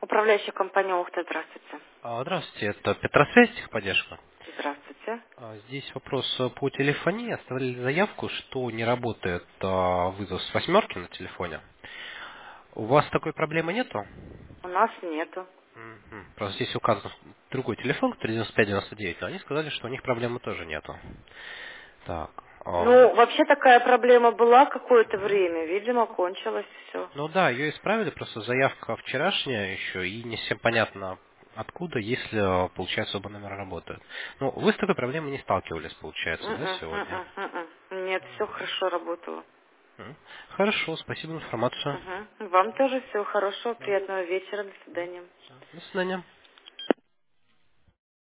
Управляющая компания Ухта, здравствуйте. Здравствуйте, это Петросвязь, техподдержка. Здравствуйте. Здесь вопрос по телефонии. Оставили заявку, что не работает вызов с восьмерки на телефоне. У вас такой проблемы нету? У нас нету. Просто здесь указан другой телефон, который 9599, но они сказали, что у них проблемы тоже нету. Так. Ну, вообще такая проблема была какое-то время. Видимо, кончилось все. Ну да, ее исправили, просто заявка вчерашняя еще, и не всем понятно откуда, если, получается, оба номера работают. Ну, вы с такой проблемой не сталкивались, получается, да, сегодня? Нет, все хорошо работало. Хорошо, спасибо за информацию. Вам тоже всего хорошего, приятного вечера. До свидания. До свидания.